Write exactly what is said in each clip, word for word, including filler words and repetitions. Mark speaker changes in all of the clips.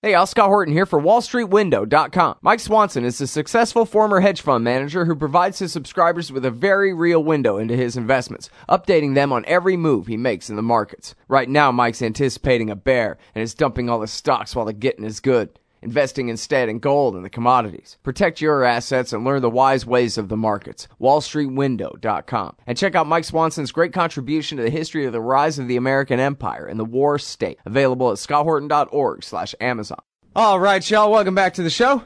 Speaker 1: Hey, Al Scott Horton here for Wall Street Window dot com. Mike Swanson is a successful former hedge fund manager who provides his subscribers with a very real window into his investments, updating them on every move he makes in the markets. Right now, Mike's anticipating a bear and is dumping all his stocks while the getting is good, investing instead in gold and the commodities. Protect your assets and learn the wise ways of the markets. Wall Street Window dot com. And check out Mike Swanson's great contribution to the history of the rise of the American empire and the war state. Available at scott horton dot org slash Amazon. All right, y'all, welcome back to the show.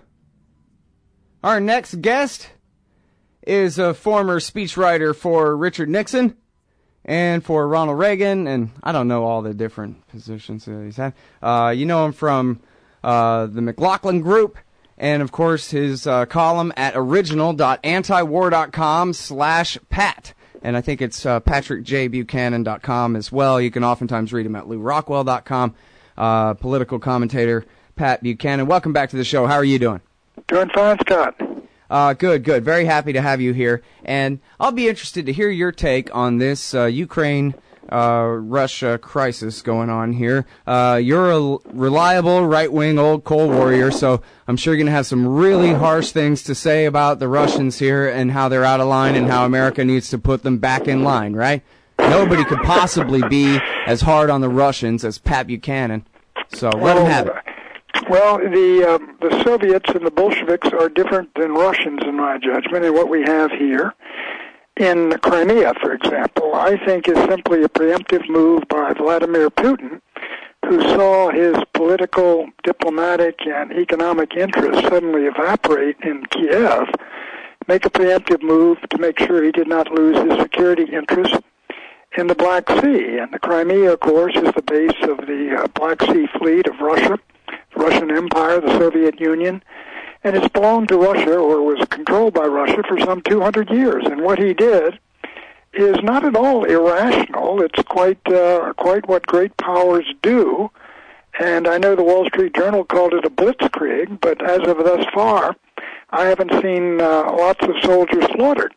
Speaker 1: Our next guest is a former speechwriter for Richard Nixon and for Ronald Reagan, and I don't know all the different positions that he's had. Uh, you know him from Uh, the McLaughlin Group, and of course his uh, column at original dot antiwar dot com slash pat. And I think it's uh, patrick j buchanan dot com as well. You can oftentimes read him at lou rockwell dot com. Uh, political commentator Pat Buchanan. Welcome back to the show. How are you doing?
Speaker 2: Doing fine, Scott.
Speaker 1: Uh, good, good. Very happy to have you here. And I'll be interested to hear your take on this uh, Ukraine Uh, Russia crisis going on here. Uh, you're a reliable right-wing old coal warrior, so I'm sure you're going to have some really harsh things to say about the Russians here and how they're out of line and how America needs to put them back in line, right? Nobody could possibly be as hard on the Russians as Pat Buchanan. So let
Speaker 2: well,
Speaker 1: him have it.
Speaker 2: Well, the, uh, the Soviets and the Bolsheviks are different than Russians in my judgment, and what we have here in Crimea, for example, I think is simply a preemptive move by Vladimir Putin, who saw his political, diplomatic, and economic interests suddenly evaporate in Kiev, make a preemptive move to make sure he did not lose his security interests in the Black Sea. And the Crimea, of course, is the base of the uh, Black Sea Fleet of Russia, the Russian Empire, the Soviet Union, and it's belonged to Russia, or was controlled by Russia, for some two hundred years. And what he did is not at all irrational. It's quite uh, quite what great powers do. And I know the Wall Street Journal called it a blitzkrieg, but as of thus far, I haven't seen uh, lots of soldiers slaughtered.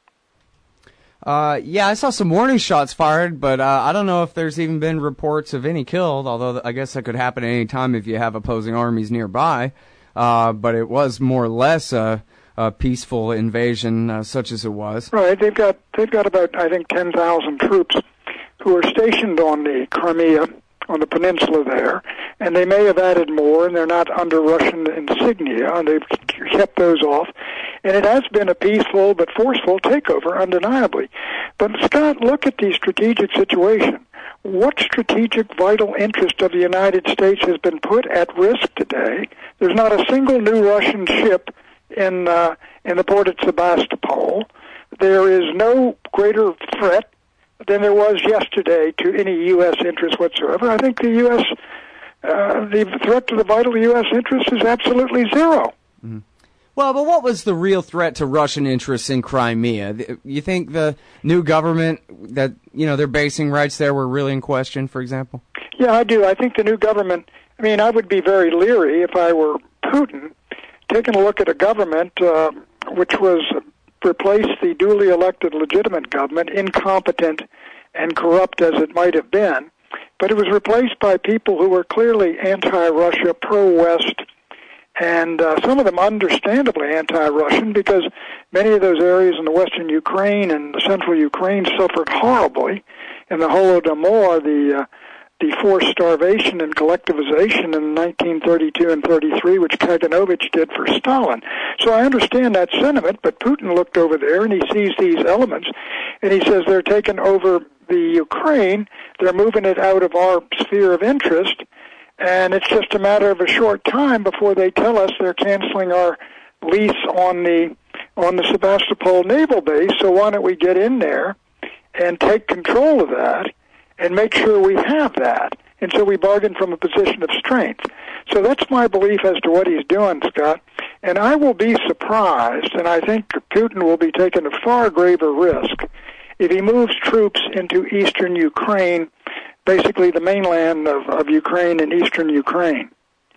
Speaker 1: Uh, yeah, I saw some warning shots fired, but uh, I don't know if there's even been reports of any killed, although I guess that could happen at any time if you have opposing armies nearby. Uh, but it was more or less a, a peaceful invasion, uh, such as it was.
Speaker 2: Right. They've got they've got about I think ten thousand troops who are stationed on the Crimea, on the peninsula there, and they may have added more, and they're not under Russian insignia, and they've kept those off. And it has been a peaceful but forceful takeover, undeniably. But Scott, look at the strategic situation. What strategic vital interest of the United States has been put at risk today? There's not a single new Russian ship in uh, in the port at Sebastopol. There is no greater threat than there was yesterday to any U S interest whatsoever. I think the U S uh, the threat to the vital U S interest is absolutely zero.
Speaker 1: Mm-hmm. Well, but what was the real threat to Russian interests in Crimea? You think the new government that, you know, they're basing rights there were really in question, for example?
Speaker 2: Yeah, I do. I think the new government, I mean, I would be very leery if I were Putin, taking a look at a government uh, which was replaced the duly elected legitimate government, incompetent and corrupt as it might have been, but it was replaced by people who were clearly anti-Russia, pro-West, and uh, some of them understandably anti-Russian, because many of those areas in the western Ukraine and the central Ukraine suffered horribly in the Holodomor, the uh, the forced starvation and collectivization in nineteen thirty-two and thirty-three, which Kaganovich did for Stalin. So I understand that sentiment, but Putin looked over there and he sees these elements, and he says they're taking over the Ukraine, they're moving it out of our sphere of interest, and it's just a matter of a short time before they tell us they're canceling our lease on the on the Sebastopol naval base. So why don't we get in there and take control of that and make sure we have that? And so we bargain from a position of strength. So that's my belief as to what he's doing, Scott. And I will be surprised, and I think Putin will be taking a far graver risk if he moves troops into eastern Ukraine, basically the mainland of, of Ukraine and eastern Ukraine.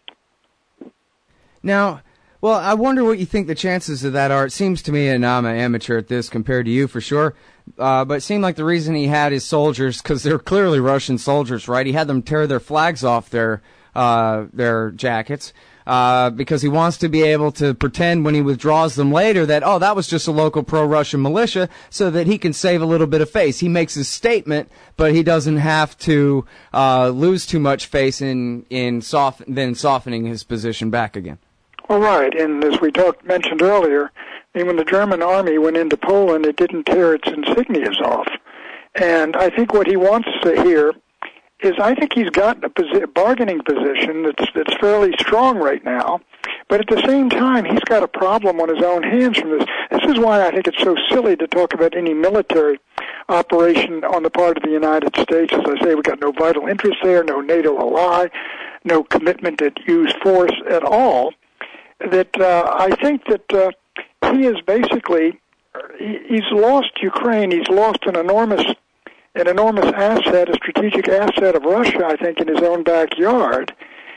Speaker 1: Now, well, I wonder what you think the chances of that are. It seems to me, and I'm an amateur at this compared to you for sure, uh, but it seemed like the reason he had his soldiers, because they're clearly Russian soldiers, right? He had them tear their flags off their
Speaker 3: uh, their jackets. Uh, because he wants to be able to pretend when he withdraws them later that, oh, that was just a local pro-Russian militia, so that he can save a little bit of face. He makes his statement, but he doesn't have to uh, lose too much face in in soft, then softening his position back again.
Speaker 2: Well, right, and as we talked mentioned earlier, I mean, when the German army went into Poland, it didn't tear its insignias off. And I think what he wants to hear is I think he's got a posi- bargaining position that's that's fairly strong right now, but at the same time, he's got a problem on his own hands from this. This is why I think it's so silly to talk about any military operation on the part of the United States. As I say, we've got no vital interest there, no NATO ally, no commitment to use force at all. That uh, I think that uh, he is basically, he, he's lost Ukraine, he's lost an enormous an enormous asset, a strategic asset of Russia, I think, in his own backyard.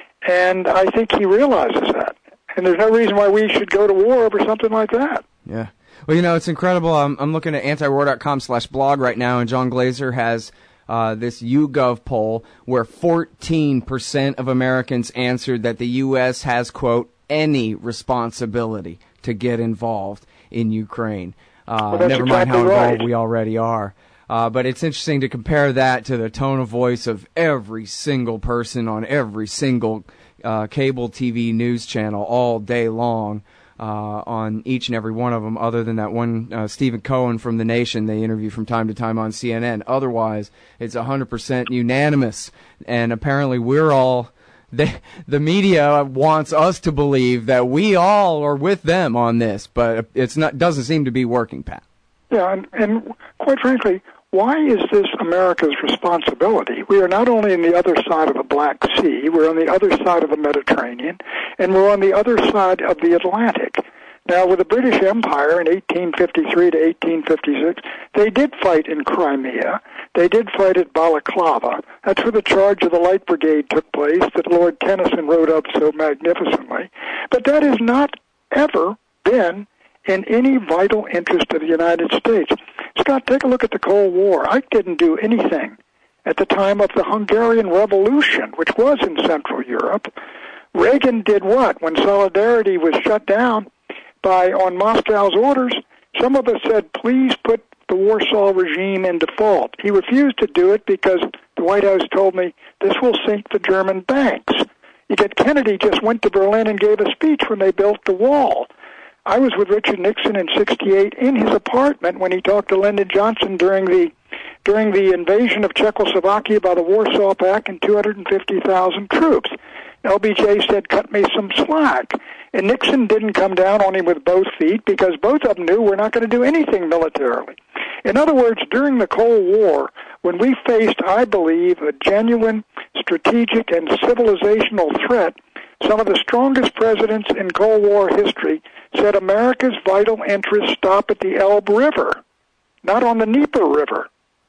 Speaker 2: And I think he realizes that. And there's no reason why we should go to war over something like that.
Speaker 3: Yeah. Well, you know, it's incredible. I'm, I'm looking at antiwar.com slash blog right now, and John Glazer has uh, this YouGov poll where fourteen percent of Americans answered that the U S has, quote, any responsibility to get involved in Ukraine. Uh,
Speaker 2: well,
Speaker 3: never
Speaker 2: exactly
Speaker 3: mind how
Speaker 2: right.
Speaker 3: involved we already are. Uh, but it's interesting to compare that to the tone of voice of every single person on every single uh, cable T V news channel all day long uh, on each and every one of them, other than that one uh, Stephen Cohen from The Nation they interview from time to time on C N N. Otherwise, it's one hundred percent unanimous. And apparently we're all... They, the media wants us to believe that we all are with them on this, but it's not doesn't seem to be working, Pat.
Speaker 2: Yeah, and, and quite frankly, why is this America's responsibility? We are not only on the other side of the Black Sea, we're on the other side of the Mediterranean, and we're on the other side of the Atlantic. Now, with the British Empire in eighteen fifty-three to eighteen fifty-six, they did fight in Crimea. They did fight at Balaclava. That's where the charge of the Light Brigade took place that Lord Tennyson wrote up so magnificently. But that has not ever been in any vital interest of the United States. Scott, take a look at the Cold War. Ike didn't do anything at the time of the Hungarian Revolution, which was in Central Europe. Reagan did what? When Solidarity was shut down by on Moscow's orders, some of us said, please put the Warsaw regime in default. He refused to do it because the White House told me this will sink the German banks. Yet Kennedy just went to Berlin and gave a speech when they built the wall. I was with Richard Nixon in sixty-eight in his apartment when he talked to Lyndon Johnson during the during the invasion of Czechoslovakia by the Warsaw Pact and two hundred fifty thousand troops. L B J said, cut me some slack. And Nixon didn't come down on him with both feet because both of them knew we're not going to do anything militarily. In other words, during the Cold War, when we faced, I believe, a genuine strategic and civilizational threat, some of the strongest presidents in Cold War history said America's vital interests stop at the Elbe River, not on the Dnieper River.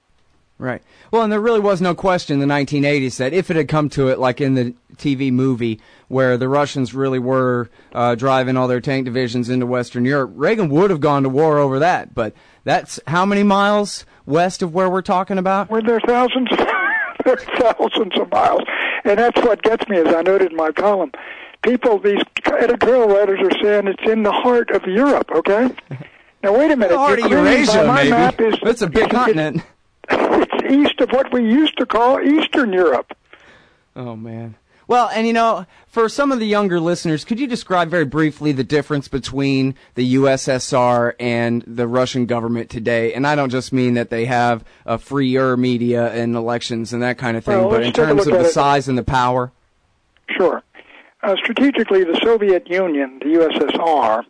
Speaker 3: Right. Well, and there really was no question in the nineteen eighties that if it had come to it, like in the T V movie, where the Russians really were uh, driving all their tank divisions into Western Europe, Reagan would have gone to war over that. But that's how many miles west of where we're talking about?
Speaker 2: Well, there are thousands, there are thousands of miles. And that's what gets me, as I noted in my column. People, these editorial writers are saying it's in the heart of Europe, okay? Now, wait a minute.
Speaker 3: The heart of Eurasia,
Speaker 2: my
Speaker 3: maybe.
Speaker 2: Map is,
Speaker 3: That's a big
Speaker 2: it's,
Speaker 3: continent.
Speaker 2: It's east of what we used to call Eastern Europe.
Speaker 3: Oh, man. Well, and you know, for some of the younger listeners, could you describe very briefly the difference between the U S S R and the Russian government today? And I don't just mean that they have a freer media and elections and that kind of thing,
Speaker 2: well,
Speaker 3: but in terms of the size and the power.
Speaker 2: Sure. Uh, strategically, the Soviet Union, the U S S R,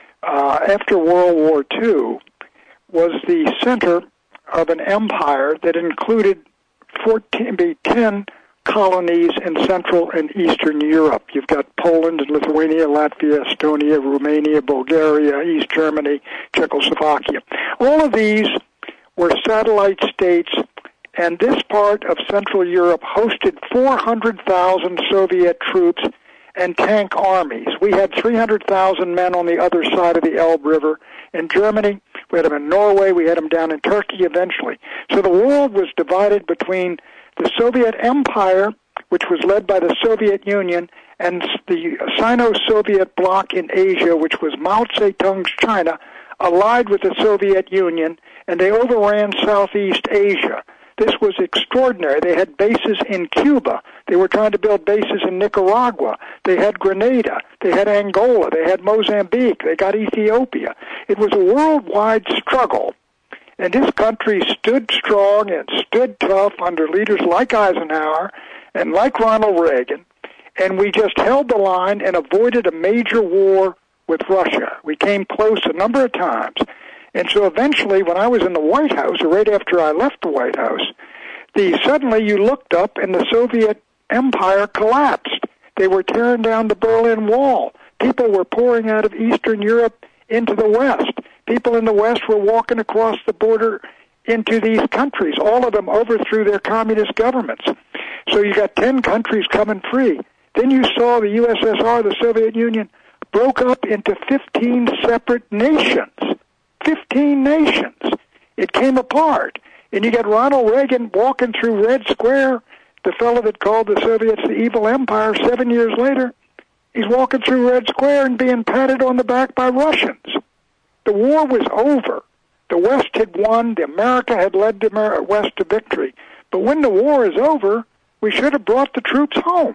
Speaker 2: uh, after World War Two, was the center of an empire that included fourteen, ten colonies in Central and Eastern Europe. You've got Poland and Lithuania, Latvia, Estonia, Romania, Bulgaria, East Germany, Czechoslovakia. All of these were satellite states, and this part of Central Europe hosted four hundred thousand Soviet troops and tank armies. We had three hundred thousand men on the other side of the Elbe River. In Germany, we had them in Norway, we had them down in Turkey eventually. So the world was divided between the Soviet Empire, which was led by the Soviet Union, and the Sino-Soviet bloc in Asia, which was Mao Zedong's China, allied with the Soviet Union, and they overran Southeast Asia. This was extraordinary. They had bases in Cuba. They were trying to build bases in Nicaragua. They had Grenada. They had Angola. They had Mozambique. They got Ethiopia. It was a worldwide struggle. And this country stood strong and stood tough under leaders like Eisenhower and like Ronald Reagan. And we just held the line and avoided a major war with Russia. We came close a number of times. And so eventually, when I was in the White House, or right after I left the White House, the suddenly you looked up and the Soviet Empire collapsed. They were tearing down the Berlin Wall. People were pouring out of Eastern Europe into the West. People in the West were walking across the border into these countries. All of them overthrew their communist governments. So you got ten countries coming free. Then you saw the U S S R, the Soviet Union, broke up into fifteen separate nations. fifteen nations. It came apart. And you got Ronald Reagan walking through Red Square, the fellow that called the Soviets the evil empire. Seven years later, he's walking through Red Square and being patted on the back by Russians. The war was over. The West had won. The America had led the West to victory. But when the war is over, we should have brought the troops home.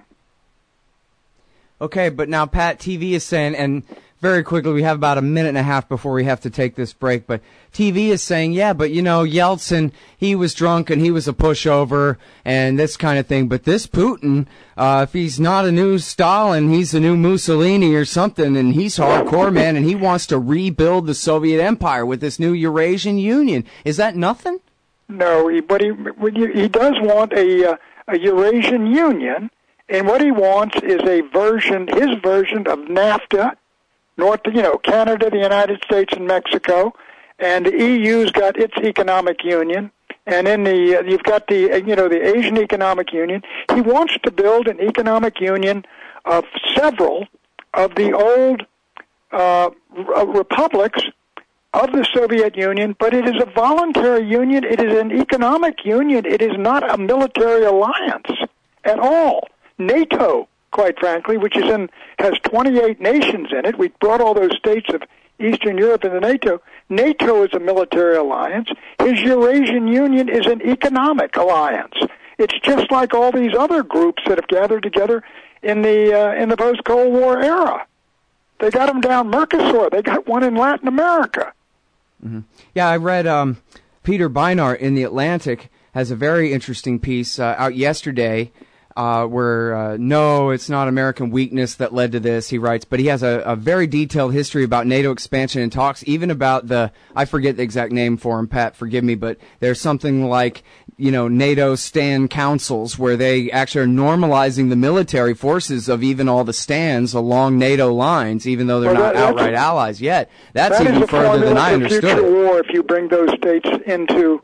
Speaker 3: Okay, but now Pat, T V is saying, and very quickly, we have about a minute and a half before we have to take this break, but T V is saying, yeah, but you know, Yeltsin, he was drunk and he was a pushover and this kind of thing, but this Putin, uh, if he's not a new Stalin, he's a new Mussolini or something, and he's hardcore, man, and he wants to rebuild the Soviet Empire with this new Eurasian Union. Is that nothing?
Speaker 2: No, he, but he, he does want a, uh, a Eurasian Union, and what he wants is a version, his version of NAFTA, North, you know, Canada, the United States, and Mexico, and the E U's got its economic union, and in the uh, you've got the uh, you know the Asian Economic Union. He wants to build an economic union of several of the old uh, r- republics of the Soviet Union, but it is a voluntary union. It is an economic union. It is not a military alliance at all. NATO, quite frankly, which is in has twenty-eight nations in it. We brought all those states of Eastern Europe into NATO. NATO is a military alliance. His Eurasian Union is an economic alliance. It's just like all these other groups that have gathered together in the uh, in the post-Cold War era. They got them down Mercosur. They got one in Latin America.
Speaker 3: Mm-hmm. Yeah, I read um, Peter Beinart in The Atlantic has a very interesting piece uh, out yesterday. Uh, where, uh, no, it's not American weakness that led to this, he writes, but he has a, a very detailed history about NATO expansion and talks, even about the, I forget the exact name for him, Pat, forgive me, but there's something like, you know, NATO stand councils where they actually are normalizing the military forces of even all the stands along NATO lines, even though they're well, that, not outright a, allies yet. That's
Speaker 2: that
Speaker 3: even further than I understood
Speaker 2: it.
Speaker 3: Future
Speaker 2: war if you bring those states into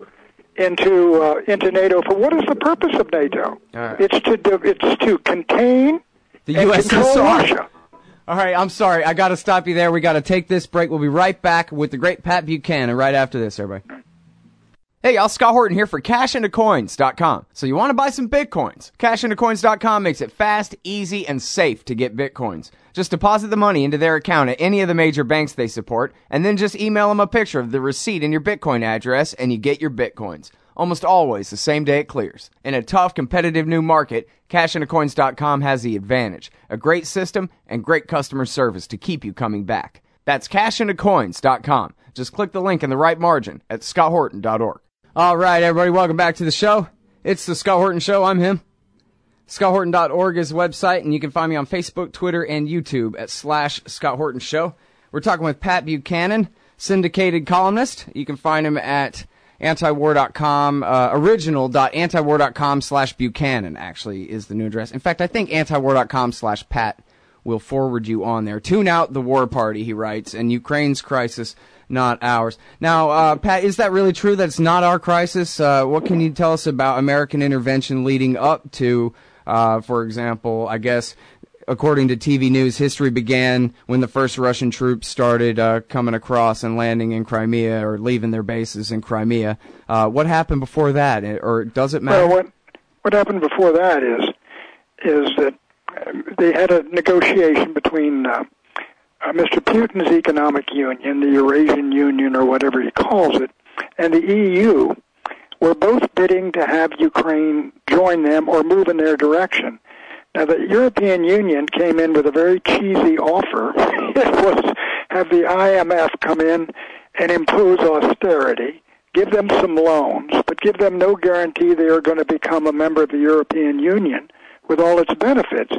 Speaker 2: into uh, into NATO. For what is the purpose of NATO?
Speaker 3: Right.
Speaker 2: It's to it's to contain
Speaker 3: the
Speaker 2: and
Speaker 3: U S S R.
Speaker 2: control Russia.
Speaker 3: All right, I'm sorry. I got to stop you there. We got to take this break. We'll be right back with the great Pat Buchanan right after this, everybody.
Speaker 1: Hey, y'all, Scott Horton here for cash into coins dot com. So you want to buy some Bitcoins? cash into coins dot com makes it fast, easy, and safe to get Bitcoins. Just deposit the money into their account at any of the major banks they support, and then just email them a picture of the receipt and your Bitcoin address, and you get your Bitcoins. Almost always the same day it clears. In a tough, competitive new market, cash into coins dot com has the advantage. A great system and great customer service to keep you coming back. That's cash into coins dot com. Just click the link in the right margin at scott horton dot org.
Speaker 3: All right, everybody, welcome back to the show. It's the Scott Horton Show. I'm him. scott horton dot org is the website, and you can find me on Facebook, Twitter, and YouTube at slash Scott Horton Show. We're talking with Pat Buchanan, syndicated columnist. You can find him at antiwar dot com, uh, original dot antiwar dot com slash Buchanan, actually, is the new address. In fact, I think antiwar dot com slash Pat will forward you on there. Tune out the war party, he writes, and Ukraine's crisis, not ours. Now, uh, Pat, is that really true that it's not our crisis? Uh, what can you tell us about American intervention leading up to, uh, for example, I guess, according to T V News, history began when the first Russian troops started uh, coming across and landing in Crimea or leaving their bases in Crimea. Uh, what happened before that, or does it matter?
Speaker 2: Well, what, what happened before that is is that they had a negotiation between uh, uh, Mister Putin's economic union, the Eurasian Union or whatever he calls it, and the E U were both bidding to have Ukraine join them or move in their direction. Now, the European Union came in with a very cheesy offer. It was have the I M F come in and impose austerity, give them some loans, but give them no guarantee they are going to become a member of the European Union with all its benefits.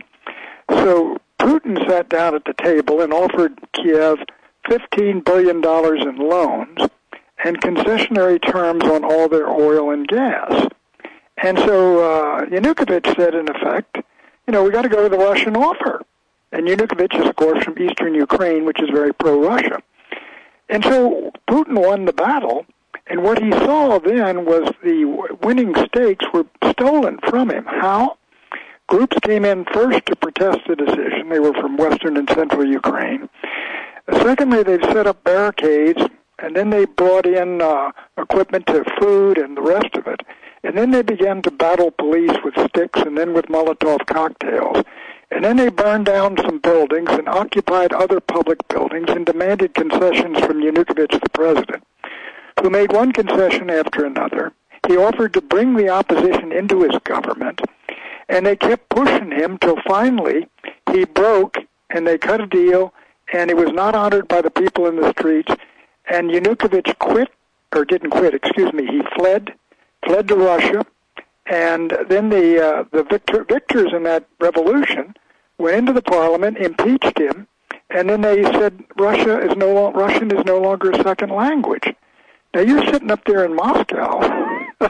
Speaker 2: So Putin sat down at the table and offered Kiev fifteen billion dollars in loans and concessionary terms on all their oil and gas. And so uh, Yanukovych said, in effect, you know, we got to go to the Russian offer. And Yanukovych is, of course, from eastern Ukraine, which is very pro-Russia. And so Putin won the battle, and what he saw then was the winning stakes were stolen from him. How? Groups came in first to protest the decision. They were from western and central Ukraine. Secondly, they've set up barricades, and then they brought in uh, equipment to food and the rest of it. And then they began to battle police with sticks and then with Molotov cocktails. And then they burned down some buildings and occupied other public buildings and demanded concessions from Yanukovych, the president, who made one concession after another. He offered to bring the opposition into his government, and they kept pushing him till finally he broke, and they cut a deal, and it was not honored by the people in the streets, and Yanukovych quit, or didn't quit, excuse me, he fled, fled to Russia, and then the uh, the victor, victors in that revolution went into the parliament, impeached him, and then they said Russia is no Russian is no longer a second language. Now you're sitting up there in Moscow.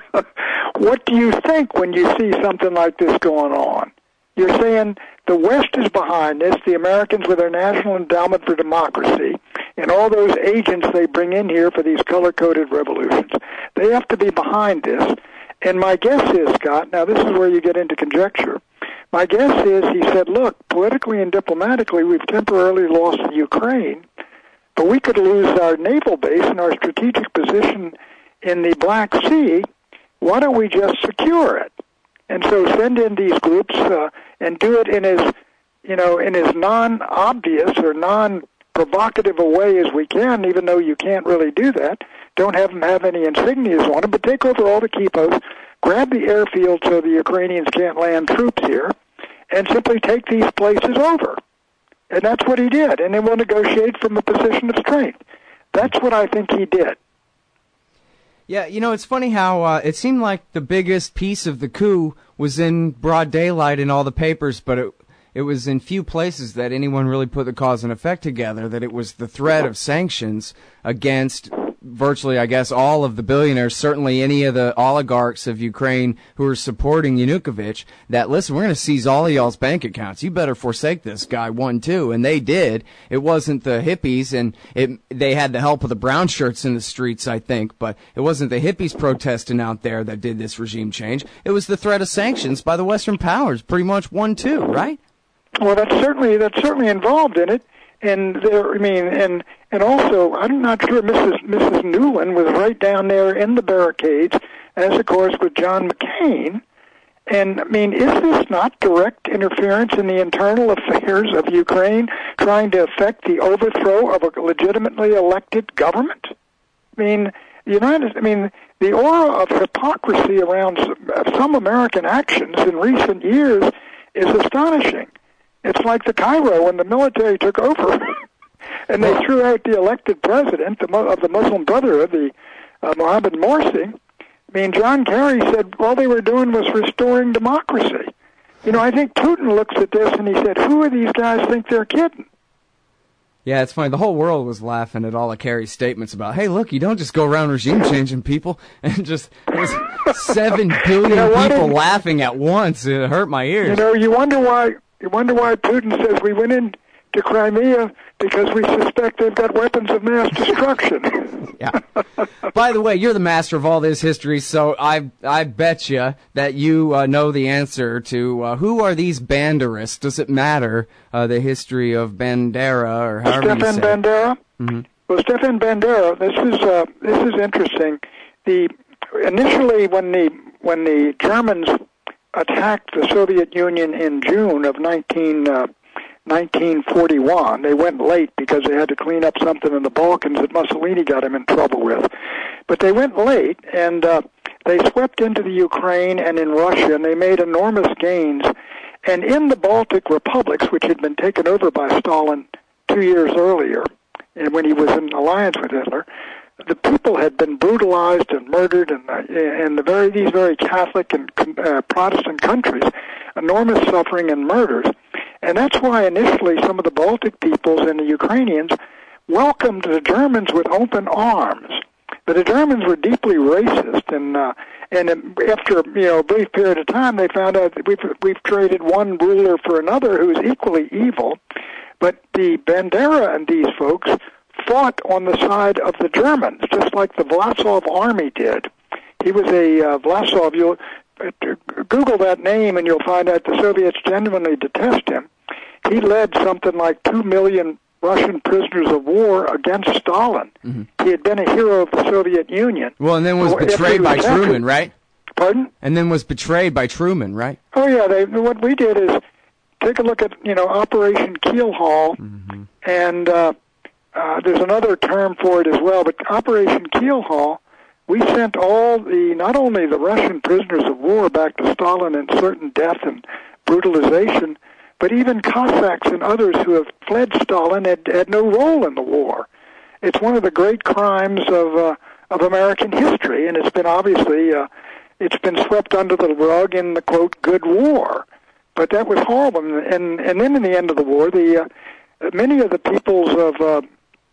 Speaker 2: What do you think when you see something like this going on? You're saying the West is behind this, the Americans with their National Endowment for Democracy, and all those agents they bring in here for these color-coded revolutions. They have to be behind this. And my guess is, Scott, now this is where you get into conjecture, my guess is he said, look, politically and diplomatically, we've temporarily lost the Ukraine, but we could lose our naval base and our strategic position in the Black Sea. Why don't we just secure it? And so send in these groups uh, and do it in as, you know, in as non-obvious or non-provocative a way as we can, even though you can't really do that. Don't have them have any insignias on them, but take over all the key posts, grab the airfield so the Ukrainians can't land troops here, and simply take these places over. And that's what he did. And then we'll negotiate from a position of strength. That's what I think he did.
Speaker 3: Yeah, you know, it's funny how uh, it seemed like the biggest piece of the coup was in broad daylight in all the papers, but it it was in few places that anyone really put the cause and effect together, that it was the threat of sanctions against virtually, I guess, all of the billionaires, certainly any of the oligarchs of Ukraine who are supporting Yanukovych, that, listen, we're going to seize all of y'all's bank accounts. You better forsake this guy, one, two. And they did. It wasn't the hippies, and it, they had the help of the brown shirts in the streets, I think, but it wasn't the hippies protesting out there that did this regime change. It was the threat of sanctions by the Western powers, pretty much one, two, right?
Speaker 2: Well, that's certainly, that's certainly involved in it. And there, I mean, and and also, I'm not sure Missus Missus Newland was right down there in the barricades, as of course with John McCain. And I mean, is this not direct interference in the internal affairs of Ukraine, trying to affect the overthrow of a legitimately elected government? I mean, the United, I mean, the aura of hypocrisy around some American actions in recent years is astonishing. It's like the Cairo when the military took over, and they threw out the elected president of the Muslim Brotherhood, the uh, Mohammed Morsi. I mean, John Kerry said all they were doing was restoring democracy. You know, I think Putin looks at this and he said, who are these guys think they're kidding?
Speaker 3: Yeah, it's funny. The whole world was laughing at all of Kerry's statements about, hey, look, you don't just go around regime changing people. And just, it was seven billion you know, people laughing at once. It hurt my ears.
Speaker 2: You know, you wonder why, you wonder why Putin says we went in to Crimea because we suspect they've got weapons of mass destruction.
Speaker 3: Yeah. By the way, you're the master of all this history, so I I bet you that you uh, know the answer to uh, who are these Banderists? Does it matter uh, the history of Bandera or however
Speaker 2: Stefan
Speaker 3: you say?
Speaker 2: Bandera.
Speaker 3: Mm-hmm.
Speaker 2: Well, Stefan Bandera. This is uh, this is interesting. The initially when the when the Germans attacked the Soviet Union in June of nineteen, uh, nineteen forty-one. They went late because they had to clean up something in the Balkans that Mussolini got him in trouble with. But they went late, and uh, they swept into the Ukraine and in Russia, and they made enormous gains. And in the Baltic republics, which had been taken over by Stalin two years earlier, and when he was in alliance with Hitler, the people had been brutalized and murdered, and uh, in the very these very Catholic and uh, Protestant countries, enormous suffering and murders. And that's why initially some of the Baltic peoples and the Ukrainians welcomed the Germans with open arms. But the Germans were deeply racist, and uh, and after you know a brief period of time, they found out that we've we've traded one ruler for another who is equally evil. But the Bandera and these folks fought on the side of the Germans, just like the Vlasov army did. He was a uh, Vlasov. You'll uh, Google that name, and you'll find out the Soviets genuinely detest him. He led something like two million Russian prisoners of war against Stalin. Mm-hmm. He had been a hero of the Soviet Union.
Speaker 3: Well, and then was betrayed by
Speaker 2: captured.
Speaker 3: Truman, right?
Speaker 2: Pardon?
Speaker 3: And then was betrayed by Truman, right?
Speaker 2: Oh, yeah. They, what we did is take a look at, you know, Operation Keelhaul, mm-hmm. and uh, uh, there's another term for it as well, but Operation Keelhaul, we sent all the, not only the Russian prisoners of war back to Stalin in certain death and brutalization, but even Cossacks and others who have fled Stalin had, had no role in the war. It's one of the great crimes of uh, of American history, and it's been obviously uh, it's been swept under the rug in the quote good war. But that was horrible, and and then in the end of the war, the uh, many of the peoples of uh,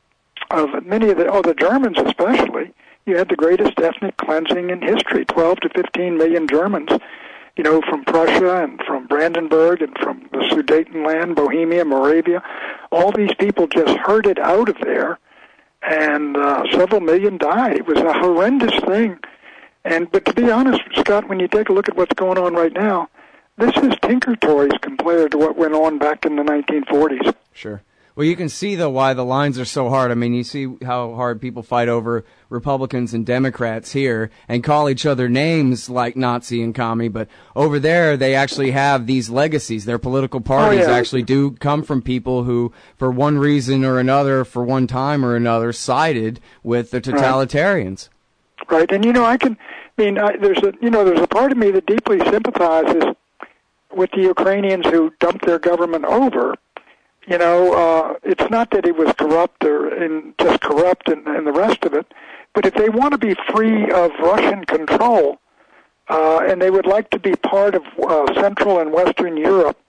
Speaker 2: of many of the oh the Germans especially, you had the greatest ethnic cleansing in history. Twelve to fifteen million Germans. You know, from Prussia and from Brandenburg and from the Sudetenland, Bohemia, Moravia, all these people just herded out of there, and uh, several million died. It was a horrendous thing. And but to be honest, Scott, when you take a look at what's going on right now, this is Tinker Toys compared to what went on back in the nineteen forties.
Speaker 3: Sure. Well, you can see, though, why the lines are so hard. I mean, you see how hard people fight over Republicans and Democrats here and call each other names like Nazi and commie, but over there they actually have these legacies. Their political parties
Speaker 2: oh, yeah.
Speaker 3: actually do come from people who, for one reason or another, for one time or another, sided with the totalitarians.
Speaker 2: Right, right. And, you know, I can, I mean, I, there's a, you know, there's a part of me that deeply sympathizes with the Ukrainians who dumped their government over. You know, uh, it's not that it was corrupt or in, just corrupt and, and the rest of it, but if they want to be free of Russian control, uh, and they would like to be part of uh, Central and Western Europe,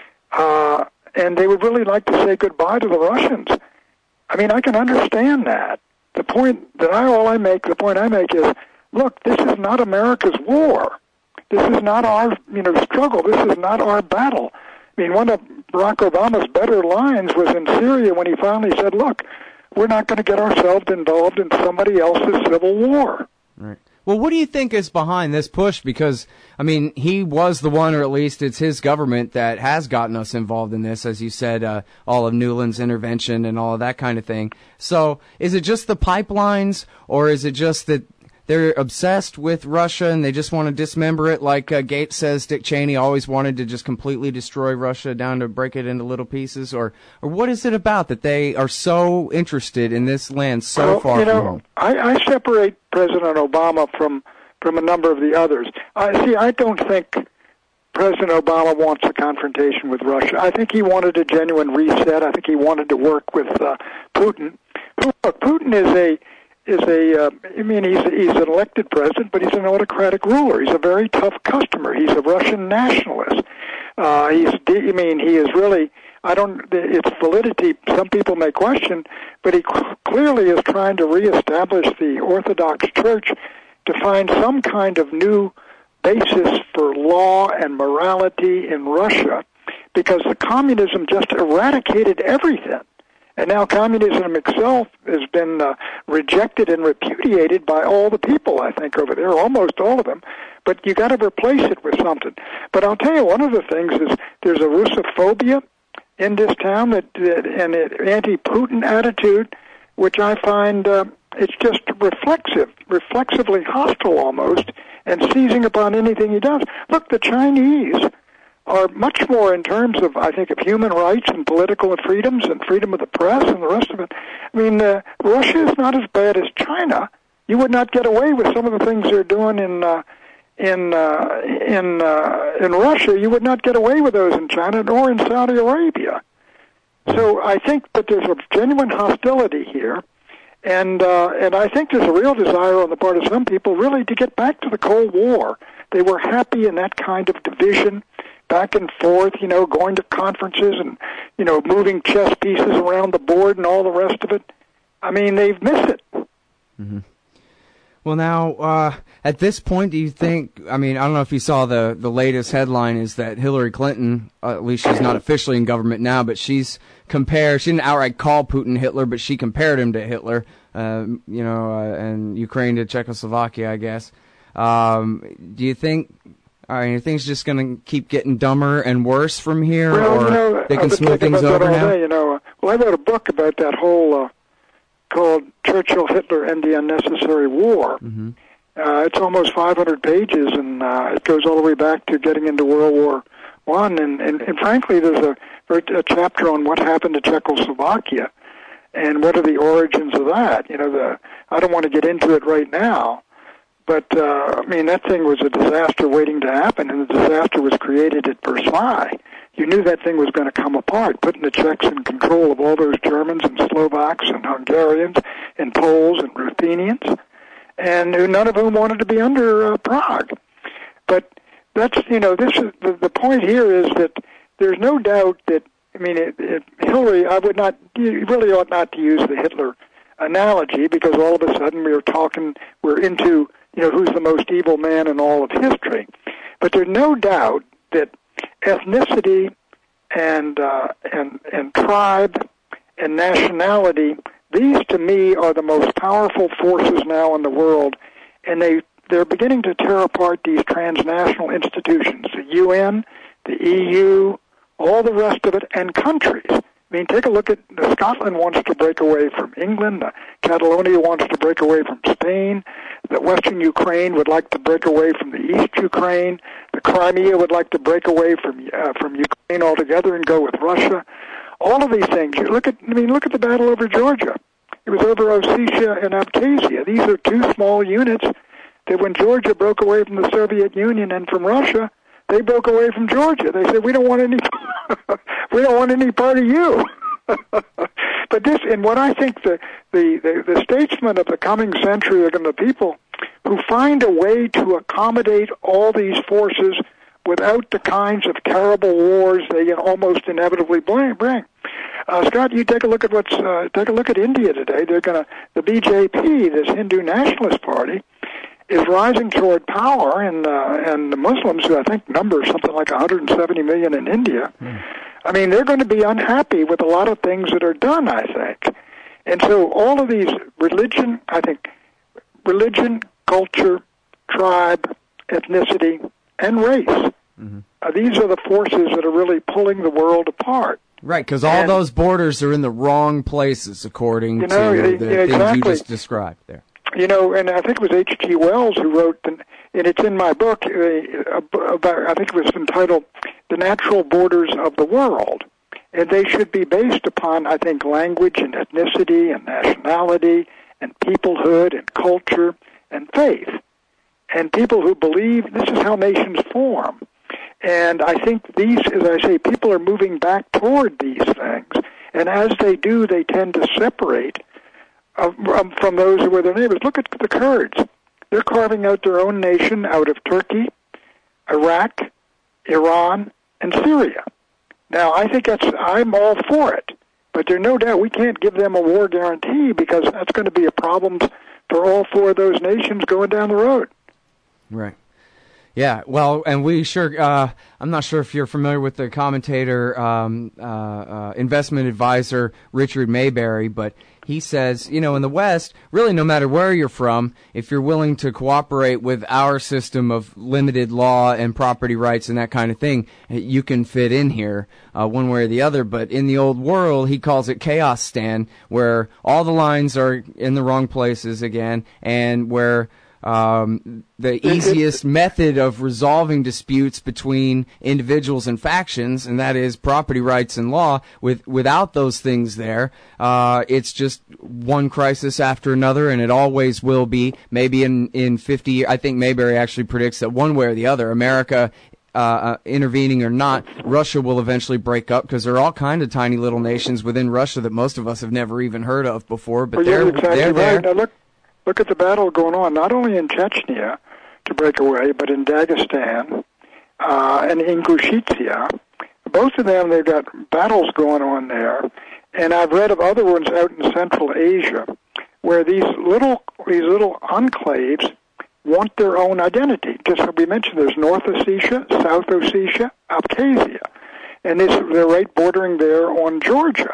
Speaker 2: uh, and they would really like to say goodbye to the Russians, I mean, I can understand that. The point that I, all I make, the point I make is, look, this is not America's war. This is not our, you know, struggle. This is not our battle. I mean, one of Barack Obama's better lines was in Syria when he finally said, look, we're not going to get ourselves involved in somebody else's civil war.
Speaker 3: Right. Well, what do you think is behind this push? Because, I mean, he was the one, or at least it's his government, that has gotten us involved in this, as you said, uh, all of Nuland's intervention and all of that kind of thing. So is it just the pipelines, or is it just that they're obsessed with Russia and they just want to dismember it, like uh, Gates says Dick Cheney always wanted to just completely destroy Russia down to break it into little pieces? Or or what is it about that they are so interested in this land so
Speaker 2: well,
Speaker 3: far
Speaker 2: you know,
Speaker 3: from home?
Speaker 2: I, I separate President Obama from, from a number of the others. I see, I don't think President Obama wants a confrontation with Russia. I think he wanted a genuine reset. I think he wanted to work with uh, Putin. Look, Putin is a is a, uh, I mean, he's he's an elected president, but he's an autocratic ruler. He's a very tough customer. He's a Russian nationalist. Uh, he's, I mean, he is really, I don't, its validity, some people may question, but he clearly is trying to reestablish the Orthodox Church to find some kind of new basis for law and morality in Russia, because the communism just eradicated everything. And now communism itself has been uh, rejected and repudiated by all the people, I think, over there, almost all of them. But you got to replace it with something. But I'll tell you, one of the things is there's a Russophobia in this town, that, that and an anti-Putin attitude, which I find uh, it's just reflexive, reflexively hostile almost, and seizing upon anything he does. Look, the Chinese are much more in terms of, I think, of human rights and political freedoms and freedom of the press and the rest of it. I mean, uh, Russia is not as bad as China. You would not get away with some of the things they're doing in uh, in uh, in uh, in Russia. You would not get away with those in China nor in Saudi Arabia. So I think that there's a genuine hostility here, and uh, and I think there's a real desire on the part of some people really to get back to the Cold War. They were happy in that kind of division, back and forth, you know, going to conferences and, you know, moving chess pieces around the board and all the rest of it. I mean, they've missed it.
Speaker 3: Mm-hmm. Well, now, uh, at this point, do you think, I mean, I don't know if you saw the, the latest headline is that Hillary Clinton, uh, at least she's not officially in government now, but she's compared, she didn't outright call Putin Hitler, but she compared him to Hitler, uh, you know, uh, and Ukraine to Czechoslovakia, I guess. Um, do you think, I mean, are things just going to keep getting dumber and worse from here,
Speaker 2: well,
Speaker 3: or
Speaker 2: you know,
Speaker 3: they can smooth things over now?
Speaker 2: Day, you know, well, I wrote a book about that whole, uh, called Churchill, Hitler, and the Unnecessary War.
Speaker 3: Mm-hmm.
Speaker 2: Uh, it's almost five hundred pages, and uh, it goes all the way back to getting into World War One. And, and, and frankly, there's a, a chapter on what happened to Czechoslovakia and what are the origins of that. You know, the I don't want to get into it right now, but uh, I mean that thing was a disaster waiting to happen, and the disaster was created at Versailles. You knew that thing was going to come apart, putting the Czechs in control of all those Germans and Slovaks and Hungarians and Poles and Ruthenians, and who, none of whom wanted to be under uh, Prague. But that's, you know, this is the, the point here is that there's no doubt that, I mean, it, it, Hillary, I would not, you really ought not to use the Hitler analogy, because all of a sudden we are talking, we're into, you know, who's the most evil man in all of history. But there's no doubt that ethnicity and uh, and and tribe and nationality, these to me are the most powerful forces now in the world, and they they're beginning to tear apart these transnational institutions, the U N, the E U, all the rest of it, and countries. I mean, take a look at uh, Scotland wants to break away from England, uh, Catalonia wants to break away from Spain, the Western Ukraine would like to break away from the East Ukraine, the Crimea would like to break away from uh, from Ukraine altogether and go with Russia. All of these things. You look at, I mean, look at the battle over Georgia. It was over Ossetia and Abkhazia. These are two small units that when Georgia broke away from the Soviet Union and from Russia, they broke away from Georgia. They said, we don't want any, we don't want any part of you. But this, and what I think the, the, the, the statesmen of the coming century are going to be people who find a way to accommodate all these forces without the kinds of terrible wars they almost inevitably bring. Uh, Scott, you take a look at what's uh, take a look at India today. They're going to the B J P, this Hindu nationalist party, is rising toward power, and uh, and the Muslims, who I think number something like one hundred seventy million in India, mm. I mean, they're going to be unhappy with a lot of things that are done, I think. And so all of these religion, I think, religion, culture, tribe, ethnicity, and race, mm-hmm. uh, these are the forces that are really pulling the world apart.
Speaker 3: Right, because all and, those borders are in the wrong places, according you know, to the yeah, things exactly. you just described there.
Speaker 2: You know, and I think it was H G Wells who wrote, and it's in my book, uh, about, I think it was entitled The Natural Borders of the World. And they should be based upon, I think, language and ethnicity and nationality and peoplehood and culture and faith. And people who believe this is how nations form. And I think these, as I say, people are moving back toward these things. And as they do, they tend to separate uh, from those who are their neighbors. Look at the Kurds. They're carving out their own nation out of Turkey, Iraq, Iran, and Syria. Now, I think that's, I'm all for it. But there's no doubt we can't give them a war guarantee, because that's going to be a problem for all four of those nations going down the road.
Speaker 3: Right. Yeah, well, and we sure, uh, I'm not sure if you're familiar with the commentator, um, uh, uh, investment advisor Richard Mayberry, but he says, you know, in the West, really no matter where you're from, if you're willing to cooperate with our system of limited law and property rights and that kind of thing, you can fit in here uh, one way or the other. But in the old world, he calls it chaos stand, where all the lines are in the wrong places again, and where Um, the easiest method of resolving disputes between individuals and factions, and that is property rights and law, with without those things there, uh, it's just one crisis after another, and it always will be. Maybe in, in fifty years, I think Mayberry actually predicts that one way or the other, America uh, intervening or not, Russia will eventually break up, because there are all kinds of tiny little nations within Russia that most of us have never even heard of before, but
Speaker 2: well,
Speaker 3: they're,
Speaker 2: exactly
Speaker 3: they're
Speaker 2: right.
Speaker 3: there.
Speaker 2: Now look, Look at the battle going on, not only in Chechnya to break away, but in Dagestan uh, and Ingushetia. Both of them, they've got battles going on there. And I've read of other ones out in Central Asia where these little these little enclaves want their own identity. Just like we mentioned, there's North Ossetia, South Ossetia, Abkhazia. And this, they're right bordering there on Georgia.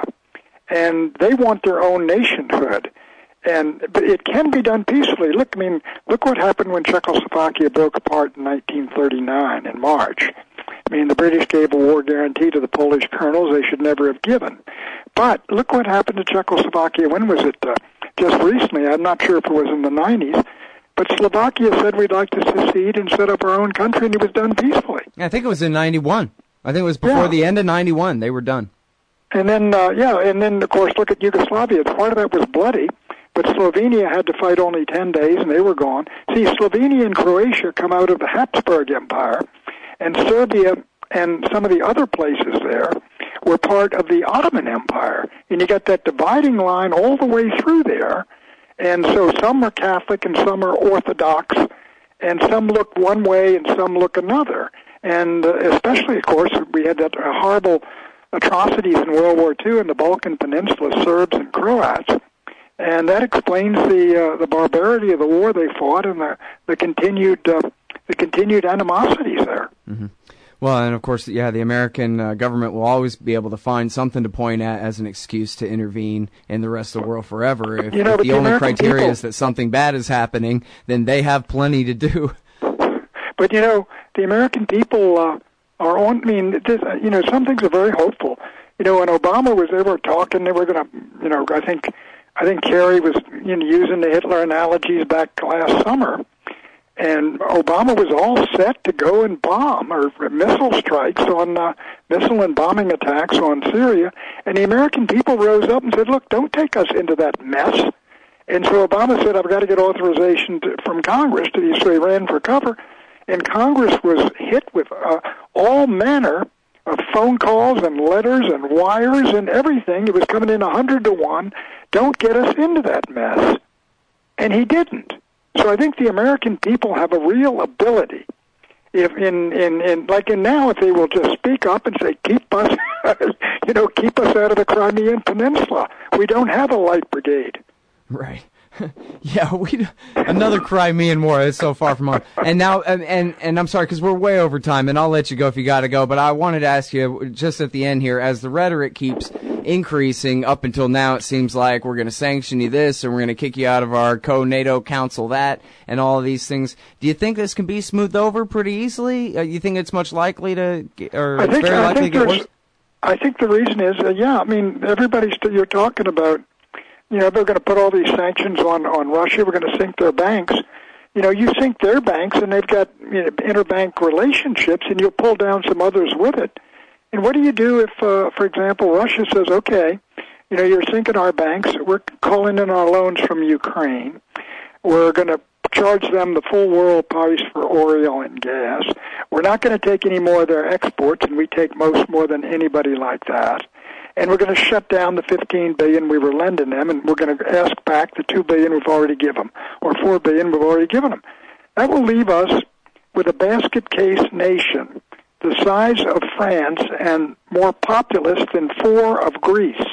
Speaker 2: And they want their own nationhood. And but it can be done peacefully. Look, I mean, look what happened when Czechoslovakia broke apart in nineteen thirty-nine in March. I mean, the British gave a war guarantee to the Polish colonels they should never have given. But look what happened to Czechoslovakia. When was it? Uh, just recently. I'm not sure if it was in the nineties. But Slovakia said we'd like to secede and set up our own country, and it was done peacefully.
Speaker 3: I think it was in ninety-one. I think it was before yeah. the end of ninety-one. They were done.
Speaker 2: And then, uh, yeah, and then, of course, look at Yugoslavia. Part of that was bloody. But Slovenia had to fight only ten days, and they were gone. See, Slovenia and Croatia come out of the Habsburg Empire, and Serbia and some of the other places there were part of the Ottoman Empire. And you got that dividing line all the way through there. And so some are Catholic and some are Orthodox, and some look one way and some look another. And uh, especially, of course, we had that uh, horrible atrocities in World War Two in the Balkan Peninsula, Serbs and Croats. And that explains the uh, the barbarity of the war they fought and the the continued uh, the continued animosities there.
Speaker 3: Mm-hmm. Well, and of course, yeah, the American uh, government will always be able to find something to point at as an excuse to intervene in the rest of the world forever. If,
Speaker 2: you know,
Speaker 3: if the,
Speaker 2: the
Speaker 3: only
Speaker 2: American
Speaker 3: criteria
Speaker 2: people,
Speaker 3: is that something bad is happening, then they have plenty to do.
Speaker 2: But you know, the American people uh, are on. I mean, this, uh, you know, some things are very hopeful. You know, when Obama was, they were talking, they were going to, you know, I think. I think Kerry was you know, using the Hitler analogies back last summer, and Obama was all set to go and bomb or missile strikes on uh, missile and bombing attacks on Syria, and the American people rose up and said, look, don't take us into that mess. And so Obama said, I've got to get authorization to, from Congress, to, so he ran for cover, and Congress was hit with uh, all manner of phone calls and letters and wires and everything. It was coming in a hundred to one. Don't get us into that mess. And he didn't. So I think the American people have a real ability. If in, in, in like in now, if they will just speak up and say, keep us, you know, keep us out of the Crimean Peninsula. We don't have a light brigade.
Speaker 3: Right. Yeah, we another Crimean War is so far from home. And now, and and, and I'm sorry because we're way over time, and I'll let you go if you got to go. But I wanted to ask you just at the end here, as the rhetoric keeps increasing up until now, it seems like we're going to sanction you this, and we're going to kick you out of our co-NATO council that, and all of these things. Do you think this can be smoothed over pretty easily? Uh, you think it's much likely to, or
Speaker 2: I think,
Speaker 3: it's very
Speaker 2: I
Speaker 3: likely to
Speaker 2: think
Speaker 3: get worse?
Speaker 2: I think the reason is, uh, yeah, I mean, everybody's you're talking about. You know, they're going to put all these sanctions on, on Russia. We're going to sink their banks. You know, you sink their banks, and they've got you know, interbank relationships, and you'll pull down some others with it. And what do you do if, uh, for example, Russia says, okay, you know, you're sinking our banks. We're calling in our loans from Ukraine. We're going to charge them the full world price for oil and gas. We're not going to take any more of their exports, and we take most more than anybody like that. And we're going to shut down the fifteen billion dollars we were lending them, and we're going to ask back the two billion dollars we've already given them, or four billion dollars we've already given them. That will leave us with a basket case nation the size of France and more populous than four of Greece.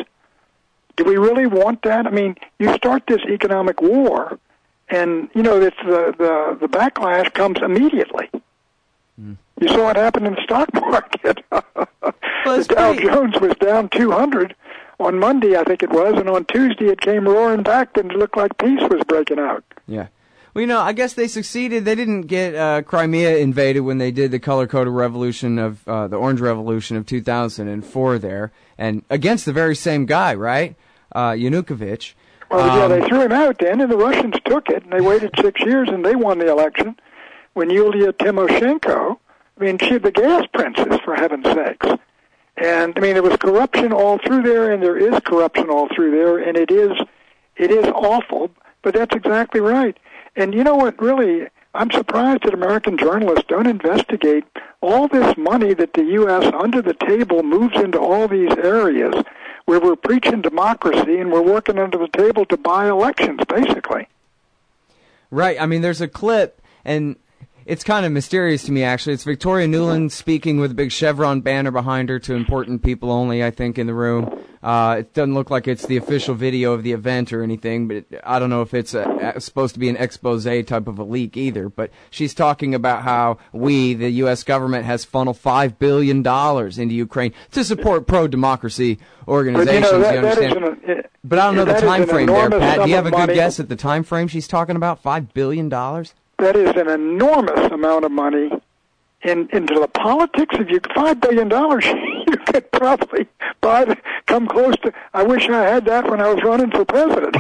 Speaker 2: Do we really want that? I mean, you start this economic war, and, you know, it's the, the, the backlash comes immediately. Mm. You saw what happened in the stock market.
Speaker 3: Well,
Speaker 2: the Dow
Speaker 3: pretty...
Speaker 2: Jones was down two hundred on Monday, I think it was, and on Tuesday it came roaring back and it looked like peace was breaking out.
Speaker 3: Yeah. Well, you know, I guess they succeeded. They didn't get uh, Crimea invaded when they did the color-coded revolution of uh, the Orange Revolution of two thousand four there, and against the very same guy, right, uh, Yanukovych.
Speaker 2: Well, um, yeah, they threw him out then, and the Russians took it, and they waited six years, and they won the election when Yulia Tymoshenko, I mean, she the gas princess, for heaven's sakes. And, I mean, there was corruption all through there, and there is corruption all through there, and it is, it is awful, but that's exactly right. And you know what, really, I'm surprised that American journalists don't investigate all this money that the U S under the table moves into all these areas where we're preaching democracy and we're working under the table to buy elections, basically.
Speaker 3: Right. I mean, there's a clip, and it's kind of mysterious to me, actually. It's Victoria Nuland speaking with a big Chevron banner behind her to important people only, I think, in the room. Uh, it doesn't look like it's the official video of the event or anything, but it, I don't know if it's a, a, supposed to be an expose type of a leak either. But she's talking about how we, the U S government, has funneled five billion dollars into Ukraine to support pro-democracy organizations.
Speaker 2: But, you know, that,
Speaker 3: you understand?
Speaker 2: That is an, it,
Speaker 3: but I don't know the time frame there, Pat. Do you have a good
Speaker 2: money.
Speaker 3: guess at the time frame she's talking about? five billion dollars?
Speaker 2: That is an enormous amount of money in, into the politics. If you five billion dollars, you could probably buy the, come close to. I wish I had that when I was running for president.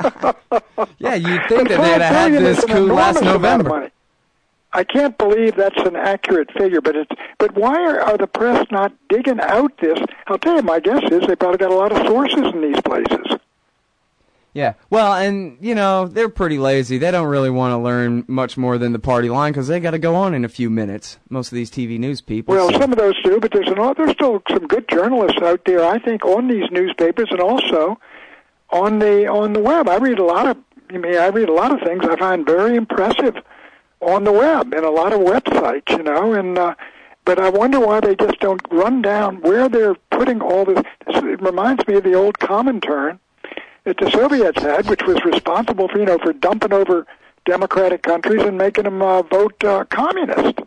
Speaker 3: Yeah, you'd think that they'd have had this coup last November.
Speaker 2: I can't believe that's an accurate figure, but it's. But why are, are the press not digging out this? I'll tell you, my guess is they probably got a lot of sources in these places.
Speaker 3: Yeah, well, and, you know, they're pretty lazy. They don't really want to learn much more than the party line because they got to go on in a few minutes, most of these T V news people.
Speaker 2: Well,
Speaker 3: so.
Speaker 2: some of those do, but there's, an, there's still some good journalists out there, I think, on these newspapers and also on the on the web. I read a lot of, I mean, I read a lot of things I find very impressive on the web and a lot of websites, you know, and uh, but I wonder why they just don't run down where they're putting all this. It reminds me of the old Comintern that the Soviets had, which was responsible for, you know, for dumping over democratic countries and making them uh, vote uh, communist.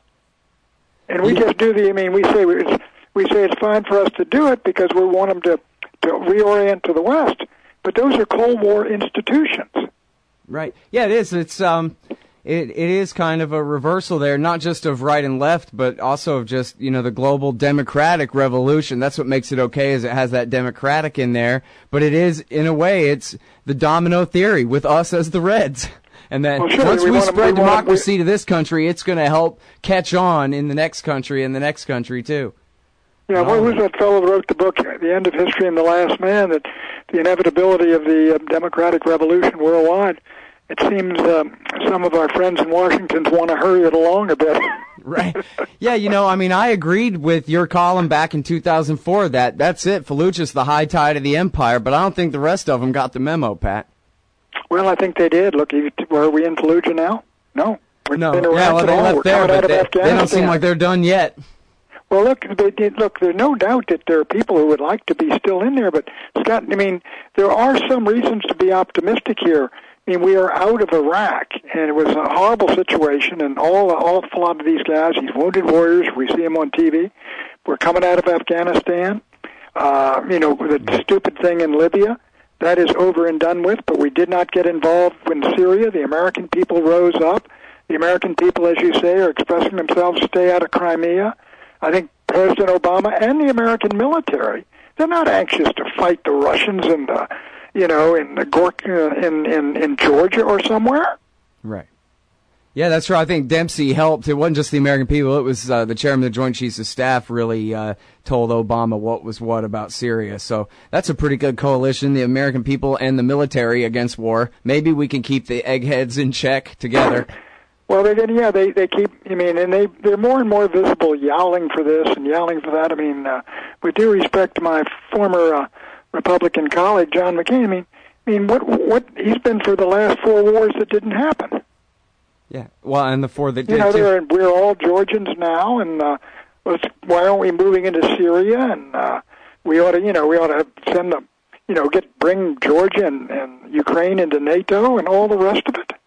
Speaker 2: And we just do the, I mean, we say it's, we say it's fine for us to do it because we want them to, to reorient to the West. But those are Cold War institutions.
Speaker 3: Right. Yeah, it is. It's um, it it is kind of a reversal there, not just of right and left, but also of just, you know, the global democratic revolution. That's what makes it okay, is it has that democratic in there. But it is, in a way, it's the domino theory with us as the Reds. And that
Speaker 2: well, sure,
Speaker 3: once
Speaker 2: we
Speaker 3: we,
Speaker 2: wanna,
Speaker 3: spread
Speaker 2: we
Speaker 3: democracy
Speaker 2: wanna, we,
Speaker 3: to this country, it's going to help catch on in the next country and the next country, too.
Speaker 2: Yeah, what was that fellow that wrote the book, The End of History and the Last Man, that the inevitability of the uh, democratic revolution worldwide? It seems um, some of our friends in Washington want to hurry it along a bit.
Speaker 3: Right. Yeah, you know, I mean, I agreed with your column back in two thousand four that that's it, Fallujah's the high tide of the empire, but I don't think the rest of them got the memo, Pat.
Speaker 2: Well, I think they did. Look, are we in Fallujah now? No. We're
Speaker 3: no.
Speaker 2: in
Speaker 3: Yeah, well, they
Speaker 2: all.
Speaker 3: left
Speaker 2: We're
Speaker 3: there, but they, they don't seem like they're done yet.
Speaker 2: Well, look, they did, look, there's no doubt that there are people who would like to be still in there, but, Scott, I mean, there are some reasons to be optimistic here. I mean, we are out of Iraq, and it was a horrible situation, and all, all a lot of these guys, these wounded warriors, we see them on T V. We're coming out of Afghanistan. Uh, you know, the stupid thing in Libya, that is over and done with, but we did not get involved in Syria. The American people rose up. The American people, as you say, are expressing themselves to stay out of Crimea. I think President Obama and the American military, they're not anxious to fight the Russians and, uh, you know, in the Gork, uh, in, in, in Georgia or somewhere.
Speaker 3: Right. Yeah, that's right. I think Dempsey helped. It wasn't just the American people. It was uh, the chairman of the Joint Chiefs of Staff really uh, told Obama what was what about Syria. So that's a pretty good coalition, the American people and the military against war. Maybe we can keep the eggheads in check together.
Speaker 2: Well, they're getting, yeah, they, they keep, I mean, and they, they're more and more visible yowling for this and yowling for that. I mean, uh, with due respect to my former uh, Republican colleague, John McCain, I mean, I mean, what, what, he's been for the last four wars that didn't happen.
Speaker 3: Yeah, well, and the four that did,
Speaker 2: you know,
Speaker 3: too.
Speaker 2: We're all Georgians now, and uh, let's, why aren't we moving into Syria? And uh, we ought to, you know, we ought to send them, you know, get, bring Georgia and, and Ukraine into NATO and all the rest of it.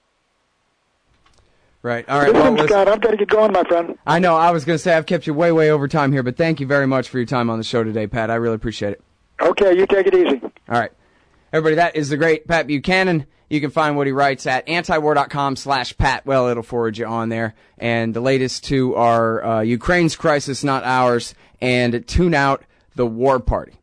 Speaker 3: Right. All right.
Speaker 2: Listen,
Speaker 3: well,
Speaker 2: Scott, I've got to get going, my friend.
Speaker 3: I know. I was going to say I've kept you way, way over time here, but thank you very much for your time on the show today, Pat. I really appreciate it.
Speaker 2: Okay, you take it easy.
Speaker 3: All right. Everybody, that is the great Pat Buchanan. You can find what he writes at antiwar.com slash Pat. Well, it'll forward you on there. And the latest two are uh, Ukraine's Crisis, Not Ours, and Tune Out the War Party.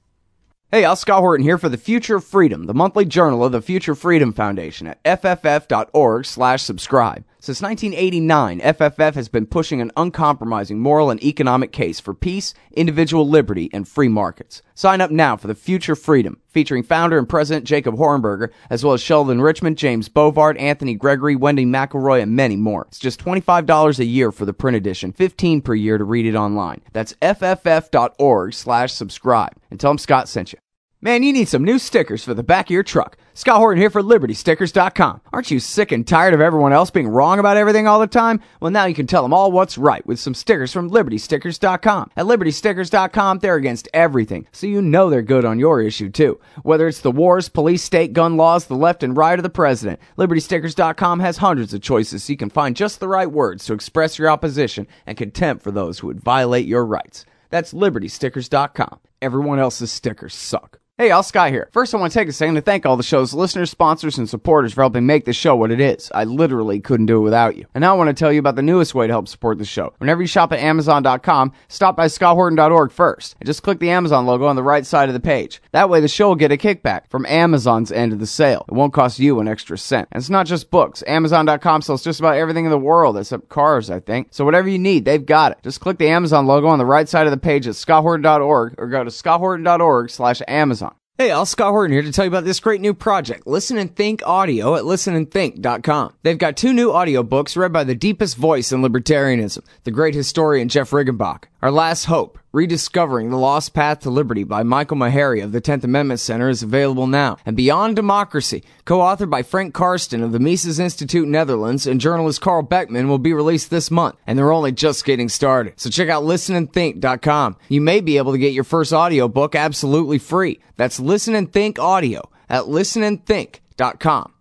Speaker 3: Hey, Al Scott Horton here for The Future of Freedom, the monthly journal of the Future Freedom Foundation at F F F dot org slash subscribe. Since nineteen eighty-nine, F F F has been pushing an uncompromising moral and economic case for peace, individual liberty, and free markets. Sign up now for The Future Freedom, featuring founder and president Jacob Hornberger, as well as Sheldon Richmond, James Bovard, Anthony Gregory, Wendy McElroy, and many more. It's just twenty-five dollars a year for the print edition, fifteen dollars per year to read it online. That's F F F dot org slash subscribe. And tell them Scott sent you. Man, you need some new stickers for the back of your truck. Scott Horton here for Liberty Stickers dot com. Aren't you sick and tired of everyone else being wrong about everything all the time? Well, now you can tell them all what's right with some stickers from Liberty Stickers dot com. At Liberty Stickers dot com, they're against everything, so you know they're good on your issue, too. Whether it's the wars, police, state, gun laws, the left and right, or the president, Liberty Stickers dot com has hundreds of choices so you can find just the right words to express your opposition and contempt for those who would violate your rights. That's Liberty Stickers dot com. Everyone else's stickers suck. Hey, Al Scott here. First, I want to take a second to thank all the show's listeners, sponsors, and supporters for helping make the show what it is. I literally couldn't do it without you. And now I want to tell you about the newest way to help support the show. Whenever you shop at Amazon dot com, stop by Scott Horton dot org first, and just click the Amazon logo on the right side of the page. That way, the show will get a kickback from Amazon's end of the sale. It won't cost you an extra cent. And it's not just books. Amazon dot com sells just about everything in the world, except cars, I think. So whatever you need, they've got it. Just click the Amazon logo on the right side of the page at Scott Horton dot org, or go to Scott Horton dot org slash Amazon. Hey, Al Scott Horton here to tell you about this great new project, Listen and Think Audio at listen and think dot com. They've got two new audiobooks read by the deepest voice in libertarianism, the great historian Jeff Riggenbach. Our Last Hope, Rediscovering the Lost Path to Liberty by Michael Maharrey of the tenth Amendment Center is available now. And Beyond Democracy, co-authored by Frank Karsten of the Mises Institute Netherlands and journalist Carl Beckman, will be released this month. And they're only just getting started. So check out listen and think dot com. You may be able to get your first audiobook absolutely free. That's Listen and Think Audio at listen and think dot com.